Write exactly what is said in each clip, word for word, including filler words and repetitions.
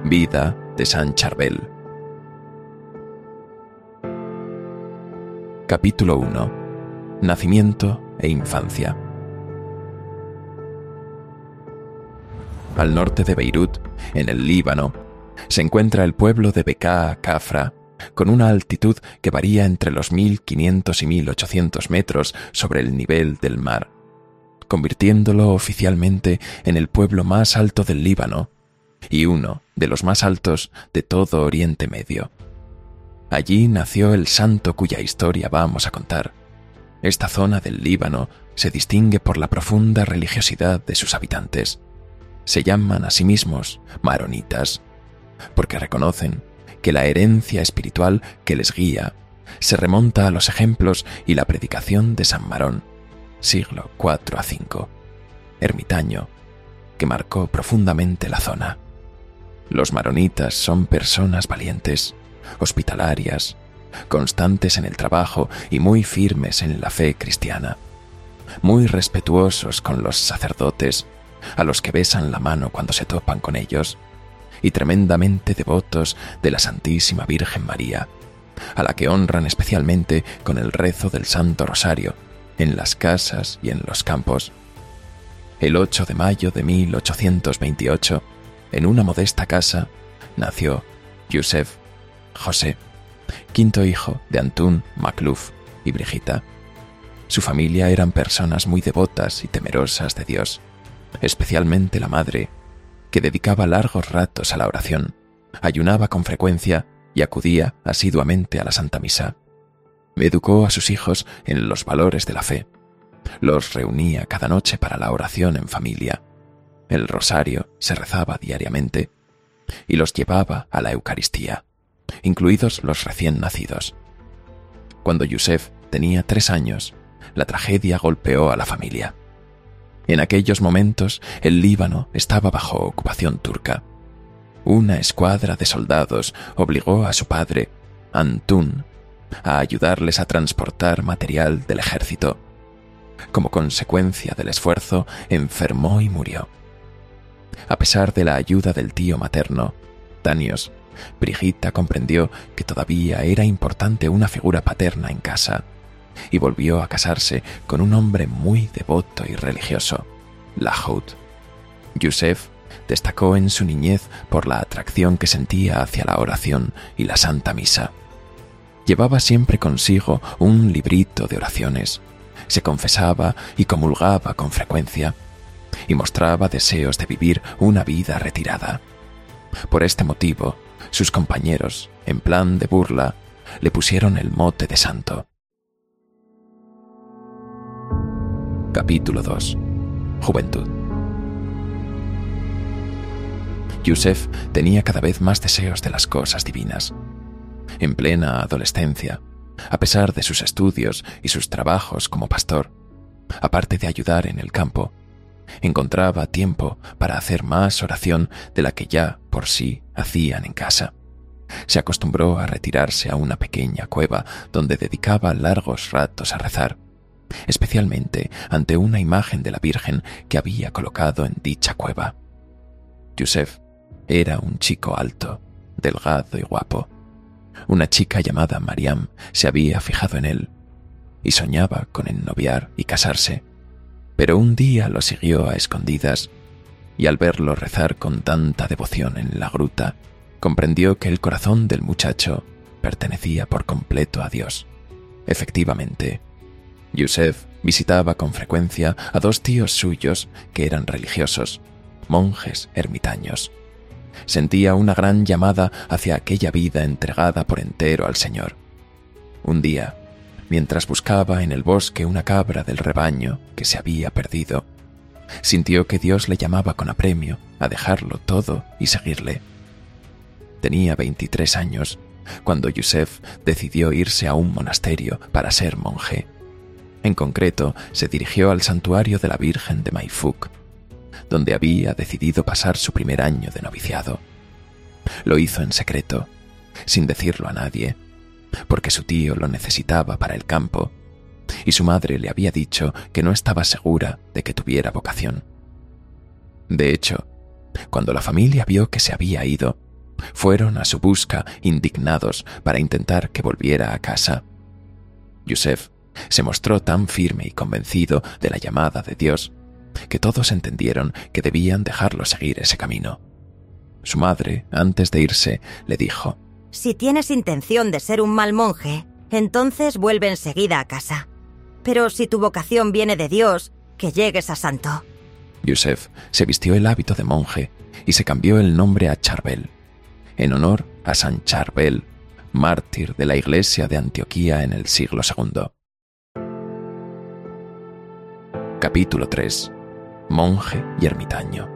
Vida de Saint Charbel. Capítulo uno. Nacimiento e infancia. Al norte de Beirut, en el Líbano, se encuentra el pueblo de Bekaa Kafra, con una altitud que varía entre los mil quinientos y mil ochocientos metros sobre el nivel del mar, convirtiéndolo oficialmente en el pueblo más alto del Líbano y uno de los más altos de todo Oriente Medio. Allí nació el santo cuya historia vamos a contar. Esta zona del Líbano se distingue por la profunda religiosidad de sus habitantes. Se llaman a sí mismos maronitas, porque reconocen que la herencia espiritual que les guía se remonta a los ejemplos y la predicación de San Marón, siglo cuatro a cinco, ermitaño, que marcó profundamente la zona. Los maronitas son personas valientes, hospitalarias, constantes en el trabajo y muy firmes en la fe cristiana, muy respetuosos con los sacerdotes, a los que besan la mano cuando se topan con ellos, y tremendamente devotos de la Santísima Virgen María, a la que honran especialmente con el rezo del Santo Rosario, en las casas y en los campos. El ocho de mayo de mil ochocientos veintiocho, en una modesta casa, nació Youssef, José, quinto hijo de Antun Makhlouf y Brigitta. Su familia eran personas muy devotas y temerosas de Dios, especialmente la madre, que dedicaba largos ratos a la oración, ayunaba con frecuencia y acudía asiduamente a la Santa Misa. Educó a sus hijos en los valores de la fe. Los reunía cada noche para la oración en familia. El rosario se rezaba diariamente y los llevaba a la Eucaristía, incluidos los recién nacidos. Cuando Youssef tenía tres años, la tragedia golpeó a la familia. En aquellos momentos, el Líbano estaba bajo ocupación turca. Una escuadra de soldados obligó a su padre, Antun, a ayudarles a transportar material del ejército. Como consecuencia del esfuerzo, enfermó y murió. A pesar de la ayuda del tío materno, Tanios, Brigitta comprendió que todavía era importante una figura paterna en casa y volvió a casarse con un hombre muy devoto y religioso, Lahoud. Youssef destacó en su niñez por la atracción que sentía hacia la oración y la Santa Misa. Llevaba siempre consigo un librito de oraciones, se confesaba y comulgaba con frecuencia, y mostraba deseos de vivir una vida retirada. Por este motivo, sus compañeros, en plan de burla, le pusieron el mote de santo. Capítulo dos. Juventud. Youssef tenía cada vez más deseos de las cosas divinas. En plena adolescencia, a pesar de sus estudios y sus trabajos como pastor, aparte de ayudar en el campo, encontraba tiempo para hacer más oración de la que ya por sí hacían en casa. Se acostumbró a retirarse a una pequeña cueva donde dedicaba largos ratos a rezar, especialmente ante una imagen de la Virgen que había colocado en dicha cueva. Youssef era un chico alto, delgado y guapo. Una chica llamada Mariam se había fijado en él y soñaba con ennoviar y casarse, pero un día lo siguió a escondidas y al verlo rezar con tanta devoción en la gruta, comprendió que el corazón del muchacho pertenecía por completo a Dios. Efectivamente, Youssef visitaba con frecuencia a dos tíos suyos que eran religiosos, monjes ermitaños. Sentía una gran llamada hacia aquella vida entregada por entero al Señor. Un día, mientras buscaba en el bosque una cabra del rebaño que se había perdido, sintió que Dios le llamaba con apremio a dejarlo todo y seguirle. Tenía veintitrés años cuando Youssef decidió irse a un monasterio para ser monje. En concreto, se dirigió al santuario de la Virgen de Maifuk, donde había decidido pasar su primer año de noviciado. Lo hizo en secreto, sin decirlo a nadie, porque su tío lo necesitaba para el campo, y su madre le había dicho que no estaba segura de que tuviera vocación. De hecho, cuando la familia vio que se había ido, Fueron a su busca indignados para intentar que volviera a casa. Yusef se mostró tan firme y convencido de la llamada de Dios que todos entendieron que debían dejarlo seguir ese camino. Su madre, antes de irse, le dijo: «Si tienes intención de ser un mal monje, entonces vuelve enseguida a casa. Pero si tu vocación viene de Dios, que llegues a santo». Yusef se vistió el hábito de monje y se cambió el nombre a Charbel, en honor a San Charbel, mártir de la iglesia de Antioquía en el siglo segundo. Capítulo tres. Monje y ermitaño.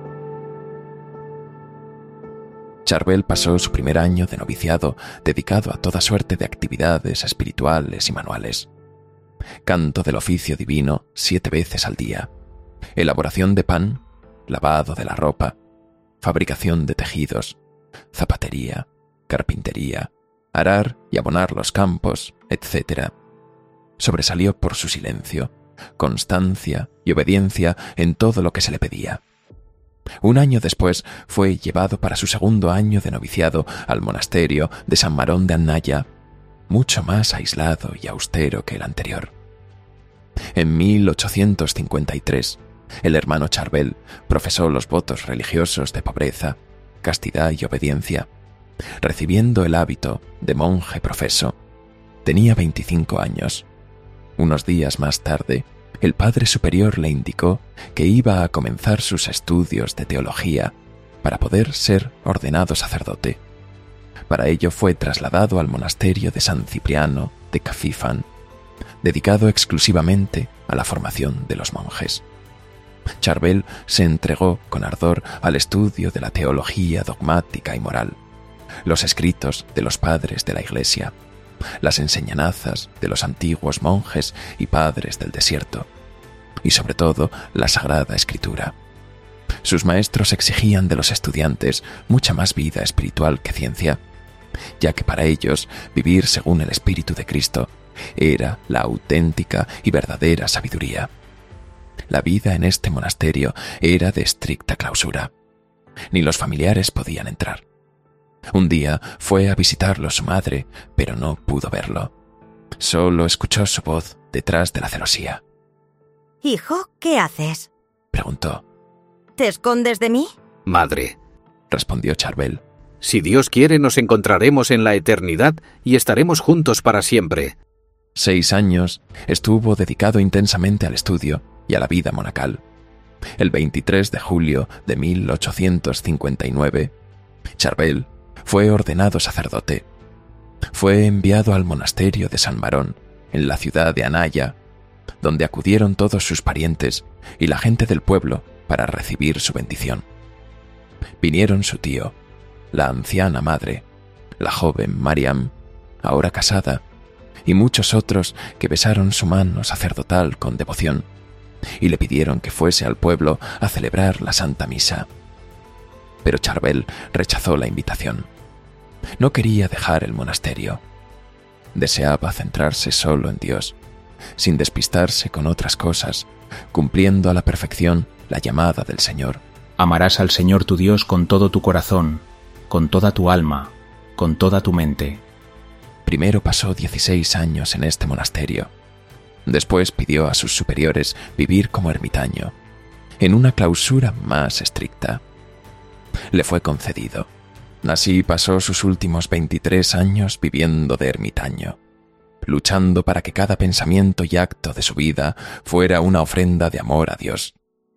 Charbel pasó su primer año de noviciado dedicado a toda suerte de actividades espirituales y manuales. Canto del oficio divino siete veces al día, elaboración de pan, lavado de la ropa, fabricación de tejidos, zapatería, carpintería, arar y abonar los campos, etcétera. Sobresalió por su silencio, constancia y obediencia en todo lo que se le pedía. Un año después fue llevado para su segundo año de noviciado al monasterio de San Marón de Annaya, mucho más aislado y austero que el anterior. En mil ochocientos cincuenta y tres, el hermano Charbel profesó los votos religiosos de pobreza, castidad y obediencia, recibiendo el hábito de monje profeso. Tenía veinticinco años. Unos días más tarde, el padre superior le indicó que iba a comenzar sus estudios de teología para poder ser ordenado sacerdote. Para ello fue trasladado al monasterio de San Cipriano de Cafifán, dedicado exclusivamente a la formación de los monjes. Charbel se entregó con ardor al estudio de la teología dogmática y moral, los escritos de los padres de la Iglesia, las enseñanzas de los antiguos monjes y padres del desierto, y sobre todo la Sagrada Escritura. Sus maestros exigían de los estudiantes mucha más vida espiritual que ciencia, ya que para ellos vivir según el Espíritu de Cristo era la auténtica y verdadera sabiduría. La vida en este monasterio era de estricta clausura. Ni los familiares podían entrar. Un día fue a visitarlo su madre, pero no pudo verlo. Solo escuchó su voz detrás de la celosía. «Hijo, ¿qué haces?», preguntó. «¿Te escondes de mí?». «Madre», respondió Charbel, «si Dios quiere nos encontraremos en la eternidad y estaremos juntos para siempre». Seis años estuvo dedicado intensamente al estudio y a la vida monacal. El veintitrés de julio de mil ochocientos cincuenta y nueve, Charbel fue ordenado sacerdote. Fue enviado al monasterio de San Marón, en la ciudad de Annaya, donde acudieron todos sus parientes y la gente del pueblo para recibir su bendición. Vinieron su tío, la anciana madre, la joven Mariam, ahora casada, y muchos otros que besaron su mano sacerdotal con devoción y le pidieron que fuese al pueblo a celebrar la Santa Misa. Pero Charbel rechazó la invitación. No quería dejar el monasterio. Deseaba centrarse solo en Dios, sin despistarse con otras cosas, cumpliendo a la perfección la llamada del Señor. Amarás al Señor tu Dios con todo tu corazón, con toda tu alma, con toda tu mente. Primero pasó dieciséis años en este monasterio. Después pidió a sus superiores vivir como ermitaño, en una clausura más estricta. Le fue concedido. Así pasó sus últimos veintitrés años viviendo de ermitaño, luchando para que cada pensamiento y acto de su vida fuera una ofrenda de amor a Dios.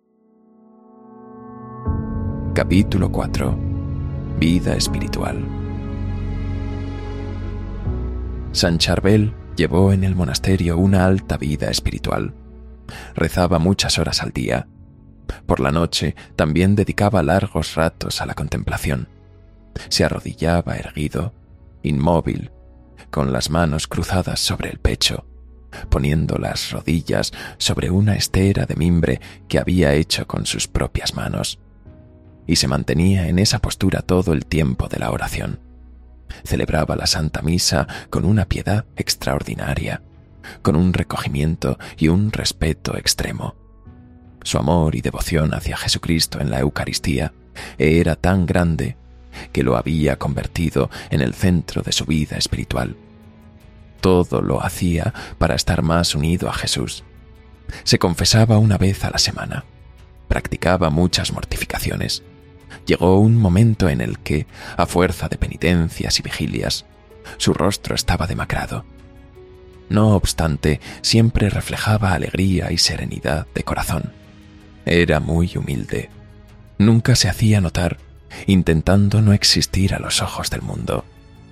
Capítulo cuatro. Vida espiritual. San Charbel llevó en el monasterio una alta vida espiritual. Rezaba muchas horas al día. Por la noche también dedicaba largos ratos a la contemplación. Se arrodillaba erguido, inmóvil, con las manos cruzadas sobre el pecho, poniendo las rodillas sobre una estera de mimbre que había hecho con sus propias manos, y se mantenía en esa postura todo el tiempo de la oración. Celebraba la Santa Misa con una piedad extraordinaria, con un recogimiento y un respeto extremo. Su amor y devoción hacia Jesucristo en la Eucaristía era tan grande que lo había convertido en el centro de su vida espiritual. Todo lo hacía para estar más unido a Jesús. Se confesaba una vez a la semana. Practicaba muchas mortificaciones. Llegó un momento en el que, a fuerza de penitencias y vigilias, su rostro estaba demacrado. No obstante, siempre reflejaba alegría y serenidad de corazón. Era muy humilde. Nunca se hacía notar, intentando no existir a los ojos del mundo.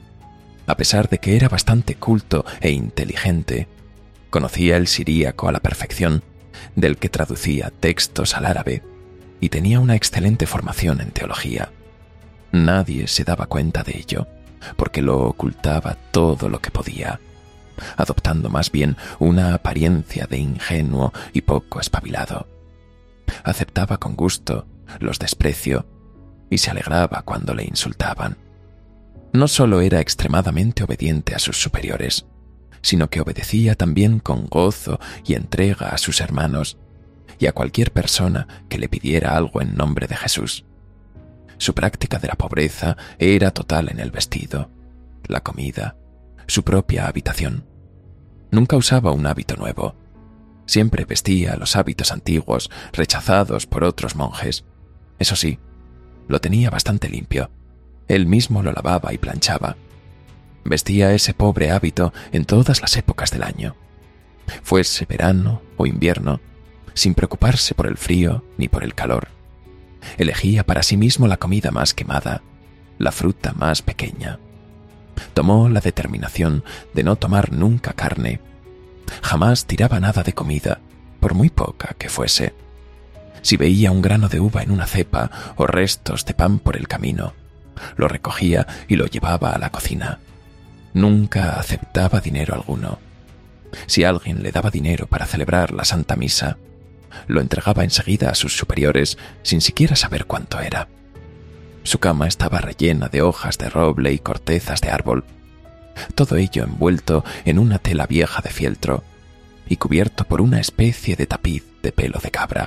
A pesar de que era bastante culto e inteligente, conocía el siríaco a la perfección, del que traducía textos al árabe, y tenía una excelente formación en teología. Nadie se daba cuenta de ello, porque lo ocultaba todo lo que podía, adoptando más bien una apariencia de ingenuo y poco espabilado. Aceptaba con gusto los desprecios y se alegraba cuando le insultaban. No solo era extremadamente obediente a sus superiores, sino que obedecía también con gozo y entrega a sus hermanos y a cualquier persona que le pidiera algo en nombre de Jesús. Su práctica de la pobreza era total en el vestido, la comida, su propia habitación. Nunca usaba un hábito nuevo. Siempre vestía los hábitos antiguos rechazados por otros monjes. Eso sí, lo tenía bastante limpio. Él mismo lo lavaba y planchaba. Vestía ese pobre hábito en todas las épocas del año, fuese verano o invierno, sin preocuparse por el frío ni por el calor. Elegía para sí mismo la comida más quemada, la fruta más pequeña. Tomó la determinación de no tomar nunca carne. Jamás tiraba nada de comida, por muy poca que fuese. Si veía un grano de uva en una cepa o restos de pan por el camino, lo recogía y lo llevaba a la cocina. Nunca aceptaba dinero alguno. Si alguien le daba dinero para celebrar la Santa Misa, lo entregaba enseguida a sus superiores sin siquiera saber cuánto era. Su cama estaba rellena de hojas de roble y cortezas de árbol, todo ello envuelto en una tela vieja de fieltro y cubierto por una especie de tapiz de pelo de cabra.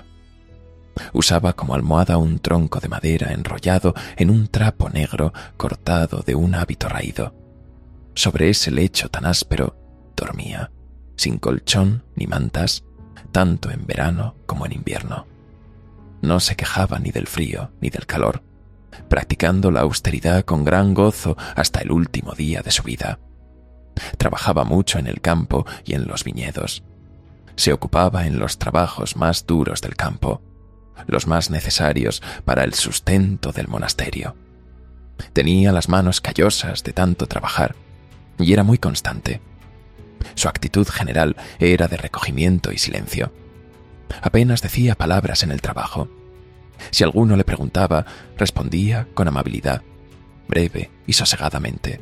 Usaba como almohada un tronco de madera enrollado en un trapo negro cortado de un hábito raído. Sobre ese lecho tan áspero dormía, sin colchón ni mantas, tanto en verano como en invierno. No se quejaba ni del frío ni del calor, practicando la austeridad con gran gozo hasta el último día de su vida. Trabajaba mucho en el campo y en los viñedos. Se ocupaba en los trabajos más duros del campo, los más necesarios para el sustento del monasterio. Tenía las manos callosas de tanto trabajar y era muy constante. Su actitud general era de recogimiento y silencio. Apenas decía palabras en el trabajo. Si alguno le preguntaba, respondía con amabilidad, breve y sosegadamente.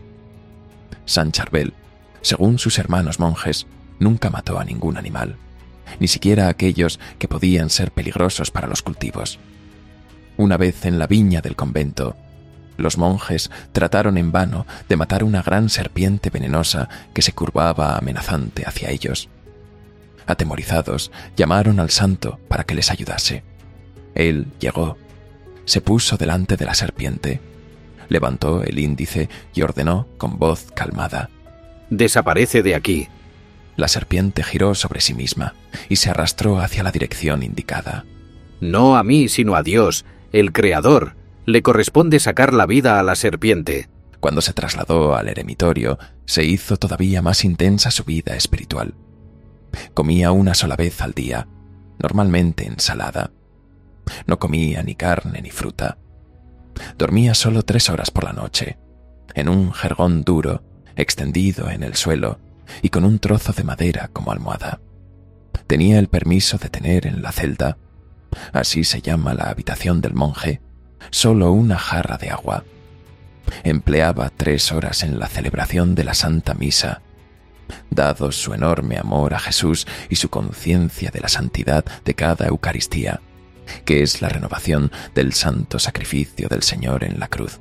San Charbel, según sus hermanos monjes, nunca mató a ningún animal, ni siquiera aquellos que podían ser peligrosos para los cultivos. Una vez en la viña del convento, los monjes trataron en vano de matar una gran serpiente venenosa que se curvaba amenazante hacia ellos. Atemorizados, llamaron al santo para que les ayudase. Él llegó, se puso delante de la serpiente, levantó el índice y ordenó con voz calmada: «Desaparece de aquí». La serpiente giró sobre sí misma y se arrastró hacia la dirección indicada. «No a mí, sino a Dios, el Creador. Le corresponde sacar la vida a la serpiente». Cuando se trasladó al eremitorio, se hizo todavía más intensa su vida espiritual. Comía una sola vez al día, normalmente ensalada. No comía ni carne ni fruta. Dormía solo tres horas por la noche, en un jergón duro, extendido en el suelo y con un trozo de madera como almohada. Tenía el permiso de tener en la celda, así se llama la habitación del monje, solo una jarra de agua. Empleaba tres horas en la celebración de la Santa Misa. Dado su enorme amor a Jesús y su conciencia de la santidad de cada Eucaristía, que es la renovación del santo sacrificio del Señor en la cruz,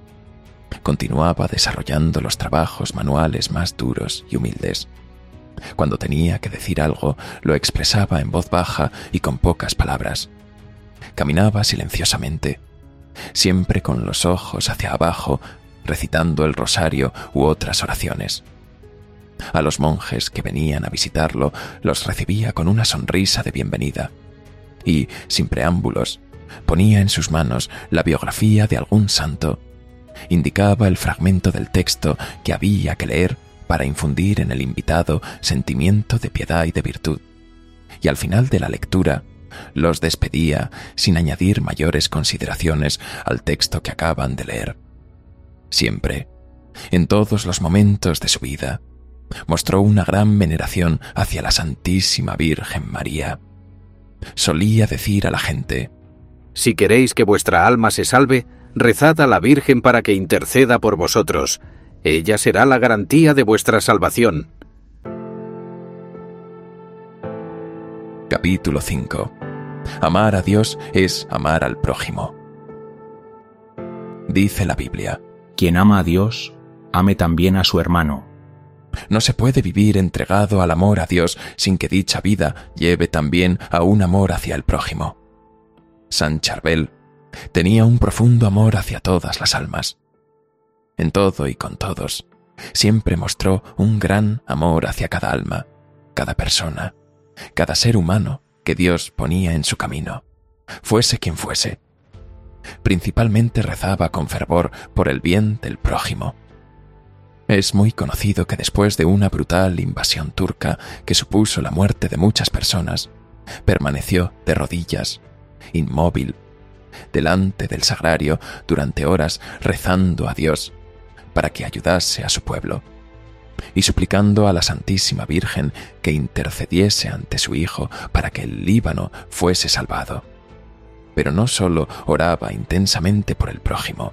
continuaba desarrollando los trabajos manuales más duros y humildes. Cuando tenía que decir algo, lo expresaba en voz baja y con pocas palabras. Caminaba silenciosamente. siempre con los ojos hacia abajo, recitando el rosario u otras oraciones. A los monjes que venían a visitarlo los recibía con una sonrisa de bienvenida y, sin preámbulos, ponía en sus manos la biografía de algún santo, indicaba el fragmento del texto que había que leer para infundir en el invitado sentimiento de piedad y de virtud, y al final de la lectura los despedía sin añadir mayores consideraciones al texto que acaban de leer. Siempre, en todos los momentos de su vida, mostró una gran veneración hacia la Santísima Virgen María. Solía decir a la gente: si queréis que vuestra alma se salve, rezad a la Virgen para que interceda por vosotros. Ella será la garantía de vuestra salvación. Capítulo cinco. Amar a Dios es amar al prójimo. Dice la Biblia: quien ama a Dios, ame también a su hermano. No se puede vivir entregado al amor a Dios sin que dicha vida lleve también a un amor hacia el prójimo. San Charbel tenía un profundo amor hacia todas las almas. En todo y con todos, siempre mostró un gran amor hacia cada alma, cada persona, cada ser humano que Dios ponía en su camino, fuese quien fuese. Principalmente rezaba con fervor por el bien del prójimo. Es muy conocido que después de una brutal invasión turca que supuso la muerte de muchas personas, permaneció de rodillas, inmóvil, delante del sagrario durante horas rezando a Dios para que ayudase a su pueblo y suplicando a la Santísima Virgen que intercediese ante su Hijo para que el Líbano fuese salvado. Pero no solo oraba intensamente por el prójimo.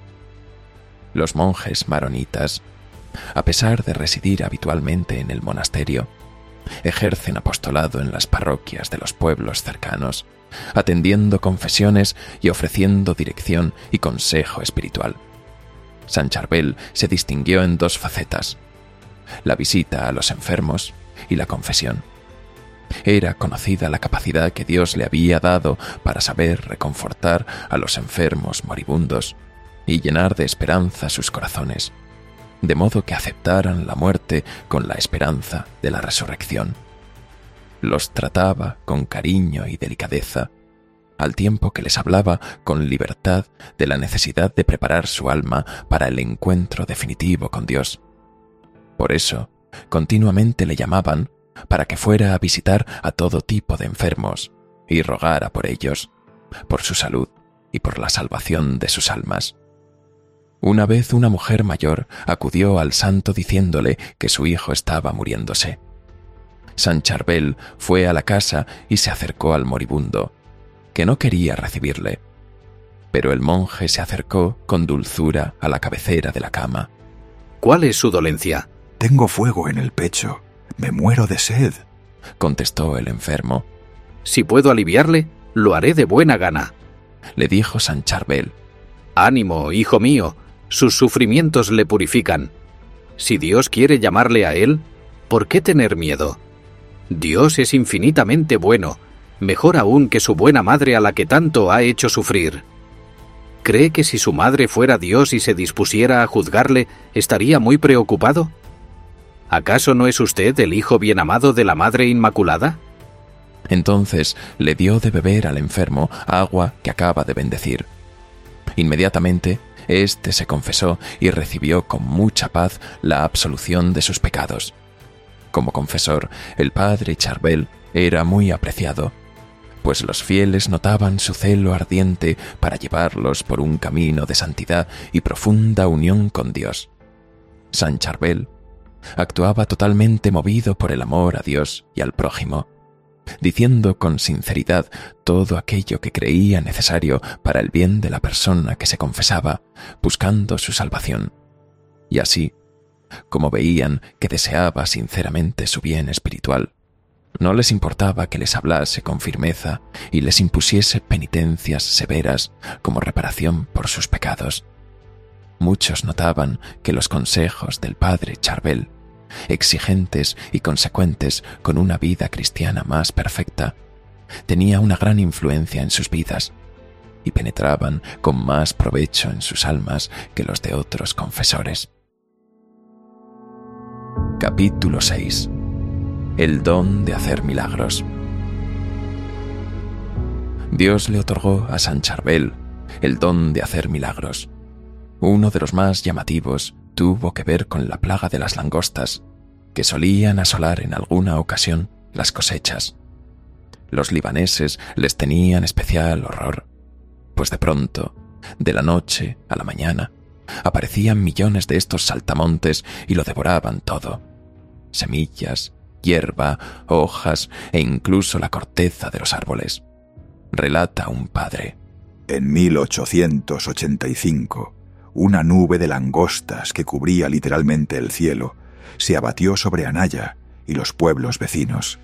Los monjes maronitas, a pesar de residir habitualmente en el monasterio, ejercen apostolado en las parroquias de los pueblos cercanos, atendiendo confesiones y ofreciendo dirección y consejo espiritual. San Charbel se distinguió en dos facetas: la visita a los enfermos y la confesión. Era conocida la capacidad que Dios le había dado para saber reconfortar a los enfermos moribundos y llenar de esperanza sus corazones, de modo que aceptaran la muerte con la esperanza de la resurrección. Los trataba con cariño y delicadeza, al tiempo que les hablaba con libertad de la necesidad de preparar su alma para el encuentro definitivo con Dios. Por eso, continuamente le llamaban para que fuera a visitar a todo tipo de enfermos y rogara por ellos, por su salud y por la salvación de sus almas. Una vez una mujer mayor acudió al santo diciéndole que su hijo estaba muriéndose. San Charbel fue a la casa y se acercó al moribundo, que no quería recibirle. Pero el monje se acercó con dulzura a la cabecera de la cama. ¿Cuál es su dolencia? Tengo fuego en el pecho. Me muero de sed, contestó el enfermo. Si puedo aliviarle, lo haré de buena gana, le dijo San Charbel. Ánimo, hijo mío, sus sufrimientos le purifican. Si Dios quiere llamarle a él, ¿por qué tener miedo? Dios es infinitamente bueno, mejor aún que su buena madre a la que tanto ha hecho sufrir. ¿Cree que si su madre fuera Dios y se dispusiera a juzgarle, estaría muy preocupado? ¿Acaso no es usted el hijo bien amado de la Madre Inmaculada? Entonces le dio de beber al enfermo agua que acaba de bendecir. Inmediatamente, éste se confesó y recibió con mucha paz la absolución de sus pecados. Como confesor, el padre Charbel era muy apreciado, pues los fieles notaban su celo ardiente para llevarlos por un camino de santidad y profunda unión con Dios. San Charbel actuaba totalmente movido por el amor a Dios y al prójimo, diciendo con sinceridad todo aquello que creía necesario para el bien de la persona que se confesaba, buscando su salvación. Y así, como veían que deseaba sinceramente su bien espiritual, no les importaba que les hablase con firmeza y les impusiese penitencias severas como reparación por sus pecados. Muchos notaban que los consejos del padre Charbel, exigentes y consecuentes con una vida cristiana más perfecta, tenía una gran influencia en sus vidas, y penetraban con más provecho en sus almas que los de otros confesores. Capítulo seis. El don de hacer milagros. Dios le otorgó a San Charbel el don de hacer milagros. Uno de los más llamativos tuvo que ver con la plaga de las langostas, que solían asolar en alguna ocasión las cosechas. Los libaneses les tenían especial horror, pues de pronto, de la noche a la mañana, aparecían millones de estos saltamontes y lo devoraban todo: semillas, hierba, hojas e incluso la corteza de los árboles. Relata un padre. En mil ochocientos ochenta y cinco, una nube de langostas que cubría literalmente el cielo se abatió sobre Anaya y los pueblos vecinos.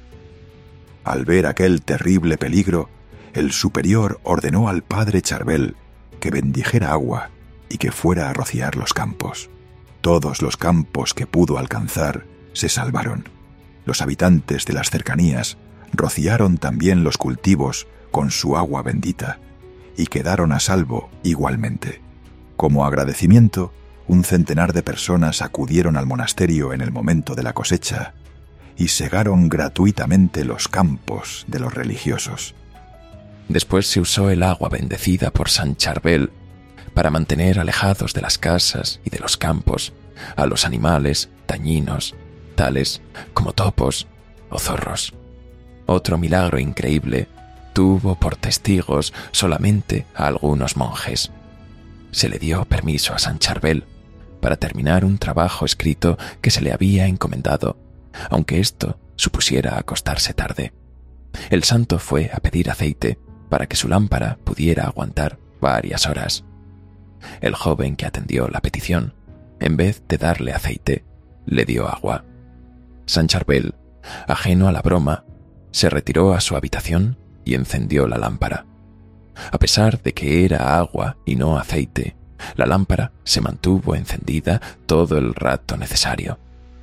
Al ver aquel terrible peligro, el superior ordenó al padre Charbel que bendijera agua y que fuera a rociar los campos. Todos los campos que pudo alcanzar se salvaron. Los habitantes de las cercanías rociaron también los cultivos con su agua bendita y quedaron a salvo igualmente. Como agradecimiento, un centenar de personas acudieron al monasterio en el momento de la cosecha y segaron gratuitamente los campos de los religiosos. Después se usó el agua bendecida por San Charbel para mantener alejados de las casas y de los campos a los animales dañinos, tales como topos o zorros. Otro milagro increíble tuvo por testigos solamente a algunos monjes. Se le dio permiso a San Charbel para terminar un trabajo escrito que se le había encomendado, aunque esto supusiera acostarse tarde. El santo fue a pedir aceite para que su lámpara pudiera aguantar varias horas. El joven que atendió la petición, en vez de darle aceite, le dio agua. San Charbel, ajeno a la broma, se retiró a su habitación y encendió la lámpara. A pesar de que era agua y no aceite, la lámpara se mantuvo encendida todo el rato necesario.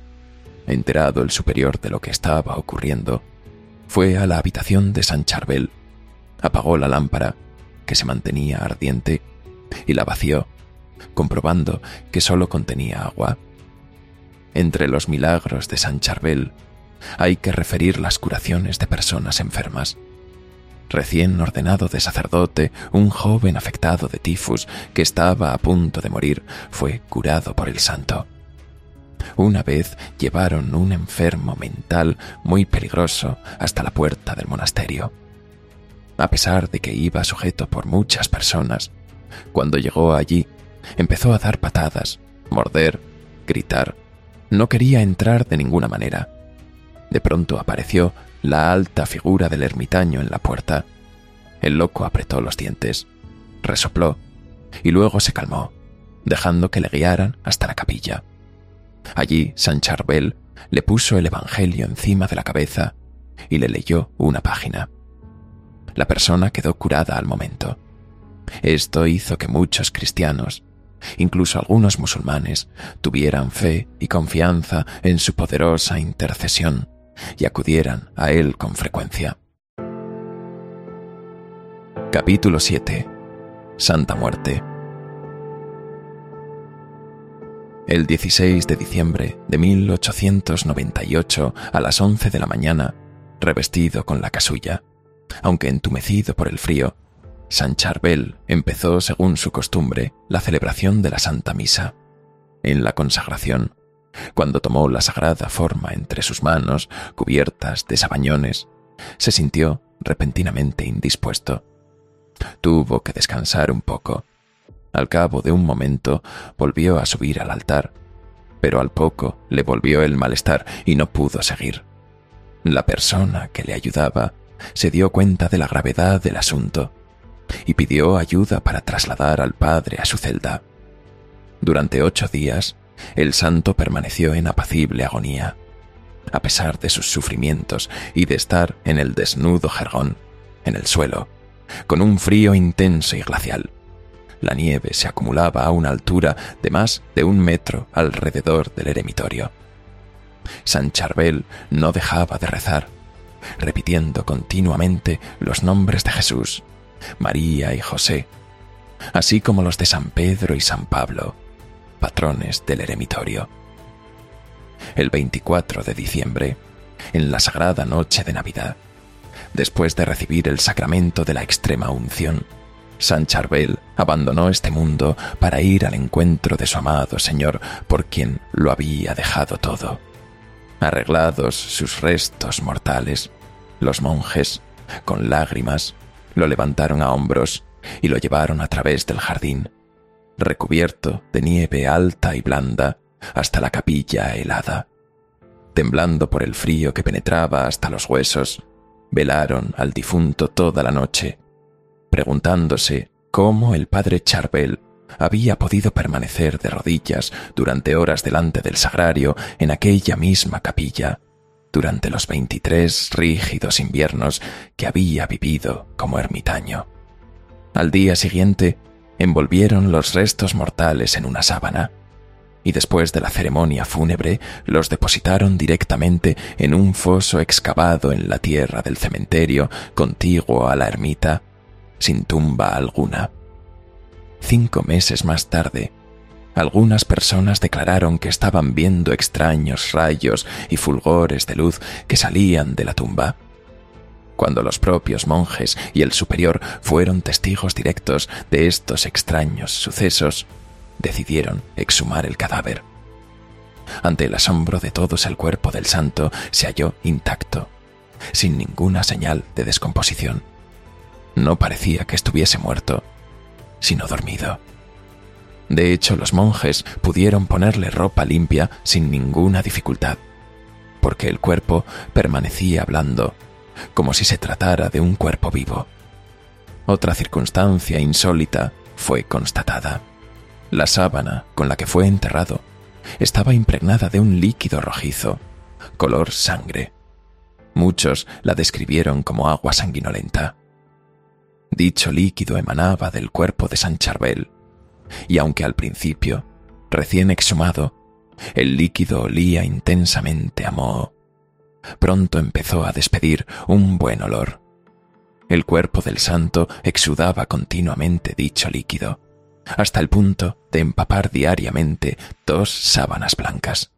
Enterado el superior de lo que estaba ocurriendo, fue a la habitación de San Charbel, apagó la lámpara, que se mantenía ardiente, y la vació, comprobando que sólo contenía agua. Entre los milagros de San Charbel hay que referir las curaciones de personas enfermas. Recién ordenado de sacerdote, un joven afectado de tifus que estaba a punto de morir fue curado por el santo. Una vez llevaron un enfermo mental muy peligroso hasta la puerta del monasterio. A pesar de que iba sujeto por muchas personas, cuando llegó allí, empezó a dar patadas, morder, gritar. No quería entrar de ninguna manera. De pronto apareció la alta figura del ermitaño en la puerta. El loco apretó los dientes, resopló y luego se calmó, dejando que le guiaran hasta la capilla. Allí San Charbel le puso el Evangelio encima de la cabeza y le leyó una página. La persona quedó curada al momento. Esto hizo que muchos cristianos, incluso algunos musulmanes, tuvieran fe y confianza en su poderosa intercesión y acudieran a él con frecuencia. Capítulo siete. Santa Muerte. El dieciséis de diciembre de mil ochocientos noventa y ocho, a las once de la mañana, revestido con la casulla, aunque entumecido por el frío, San Charbel empezó, según su costumbre, la celebración de la Santa Misa. En la consagración, cuando tomó la sagrada forma entre sus manos, cubiertas de sabañones, se sintió repentinamente indispuesto. Tuvo que descansar un poco. Al cabo de un momento volvió a subir al altar, pero al poco le volvió el malestar y no pudo seguir. La persona que le ayudaba se dio cuenta de la gravedad del asunto y pidió ayuda para trasladar al padre a su celda. Durante ocho días, el santo permaneció en apacible agonía. A pesar de sus sufrimientos y de estar en el desnudo jergón, en el suelo, con un frío intenso y glacial, la nieve se acumulaba a una altura de más de un metro alrededor del eremitorio. San Charbel no dejaba de rezar, repitiendo continuamente los nombres de Jesús, María y José, así como los de San Pedro y San Pablo, patrones del eremitorio. El veinticuatro de diciembre, en la sagrada noche de Navidad, después de recibir el sacramento de la extrema unción, San Charbel abandonó este mundo para ir al encuentro de su amado Señor, por quien lo había dejado todo. Arreglados sus restos mortales, los monjes, con lágrimas, lo levantaron a hombros y lo llevaron a través del jardín, recubierto de nieve alta y blanda, hasta la capilla helada. Temblando por el frío que penetraba hasta los huesos, velaron al difunto toda la noche, preguntándose cómo el padre Charbel había podido permanecer de rodillas durante horas delante del sagrario en aquella misma capilla, durante los veintitrés rígidos inviernos que había vivido como ermitaño. Al día siguiente, envolvieron los restos mortales en una sábana, y después de la ceremonia fúnebre los depositaron directamente en un foso excavado en la tierra del cementerio contiguo a la ermita, sin tumba alguna. Cinco meses más tarde, algunas personas declararon que estaban viendo extraños rayos y fulgores de luz que salían de la tumba. Cuando los propios monjes y el superior fueron testigos directos de estos extraños sucesos, decidieron exhumar el cadáver. Ante el asombro de todos, el cuerpo del santo se halló intacto, sin ninguna señal de descomposición. No parecía que estuviese muerto, sino dormido. De hecho, los monjes pudieron ponerle ropa limpia sin ninguna dificultad, porque el cuerpo permanecía blando, como si se tratara de un cuerpo vivo. Otra circunstancia insólita fue constatada. La sábana con la que fue enterrado estaba impregnada de un líquido rojizo, color sangre. Muchos la describieron como agua sanguinolenta. Dicho líquido emanaba del cuerpo de San Charbel, y aunque al principio, recién exhumado, el líquido olía intensamente a moho, pronto empezó a despedir un buen olor. El cuerpo del santo exudaba continuamente dicho líquido, hasta el punto de empapar diariamente dos sábanas blancas.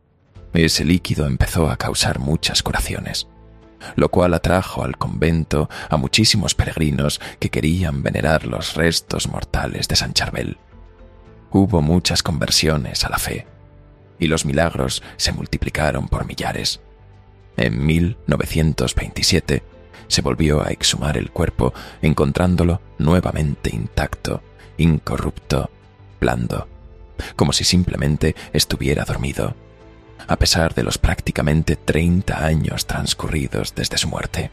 Ese líquido empezó a causar muchas curaciones, lo cual atrajo al convento a muchísimos peregrinos que querían venerar los restos mortales de San Charbel. Hubo muchas conversiones a la fe, y los milagros se multiplicaron por millares. En mil novecientos veintisiete se volvió a exhumar el cuerpo, encontrándolo nuevamente intacto, incorrupto, blando, como si simplemente estuviera dormido, a pesar de los prácticamente treinta años transcurridos desde su muerte.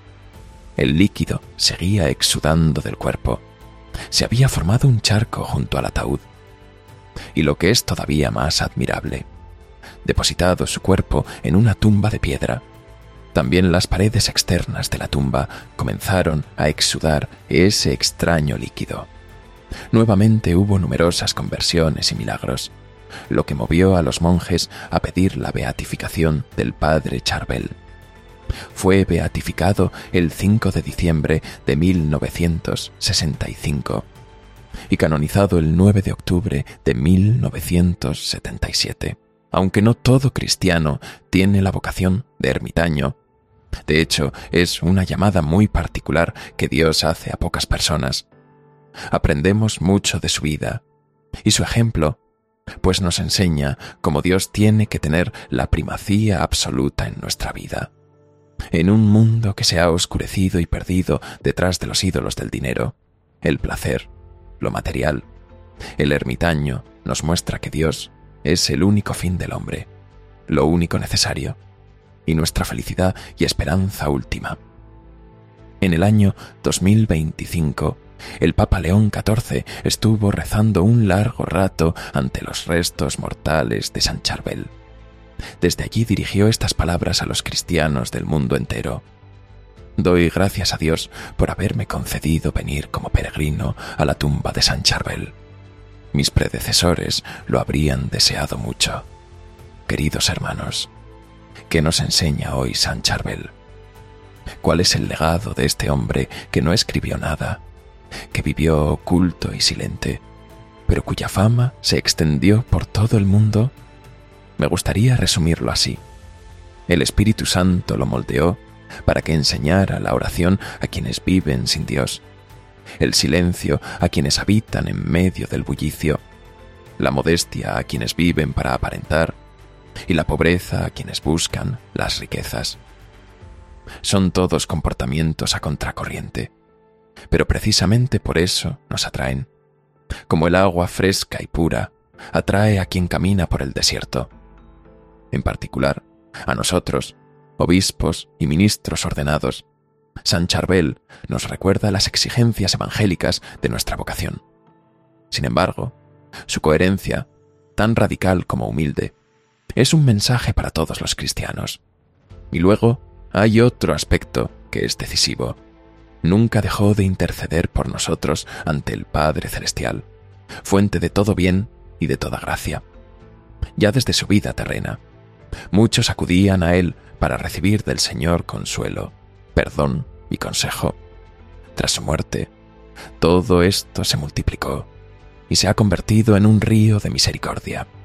El líquido seguía exudando del cuerpo. Se había formado un charco junto al ataúd. Y lo que es todavía más admirable, depositado su cuerpo en una tumba de piedra, también las paredes externas de la tumba comenzaron a exudar ese extraño líquido. Nuevamente hubo numerosas conversiones y milagros, lo que movió a los monjes a pedir la beatificación del padre Charbel. Fue beatificado el cinco de diciembre de mil novecientos sesenta y cinco y canonizado el nueve de octubre de mil novecientos setenta y siete. Aunque no todo cristiano tiene la vocación de ermitaño, de hecho es una llamada muy particular que Dios hace a pocas personas. Aprendemos mucho de su vida y su ejemplo, pues nos enseña cómo Dios tiene que tener la primacía absoluta en nuestra vida. En un mundo que se ha oscurecido y perdido detrás de los ídolos del dinero, el placer, lo material, el ermitaño nos muestra que Dios es el único fin del hombre, lo único necesario, y nuestra felicidad y esperanza última. En el año dos mil veinticinco, el Papa León catorce estuvo rezando un largo rato ante los restos mortales de San Charbel. Desde allí dirigió estas palabras a los cristianos del mundo entero. Doy gracias a Dios por haberme concedido venir como peregrino a la tumba de San Charbel. Mis predecesores lo habrían deseado mucho. Queridos hermanos, ¿qué nos enseña hoy San Charbel? cuál es el legado de este hombre que no escribió nada, que vivió oculto y silente, pero cuya fama se extendió por todo el mundo. Me gustaría resumirlo así. El Espíritu Santo lo moldeó para que enseñara la oración a quienes viven sin Dios, el silencio a quienes habitan en medio del bullicio, la modestia a quienes viven para aparentar y la pobreza a quienes buscan las riquezas. Son todos comportamientos a contracorriente, pero precisamente por eso nos atraen, como el agua fresca y pura atrae a quien camina por el desierto. En particular, a nosotros, obispos y ministros ordenados, San Charbel nos recuerda las exigencias evangélicas de nuestra vocación. Sin embargo, su coherencia, tan radical como humilde, es un mensaje para todos los cristianos. Y luego hay otro aspecto que es decisivo. Nunca dejó de interceder por nosotros ante el Padre Celestial, fuente de todo bien y de toda gracia. Ya desde su vida terrena, muchos acudían a él para recibir del Señor consuelo, perdón y consejo. Tras su muerte, todo esto se multiplicó y se ha convertido en un río de misericordia.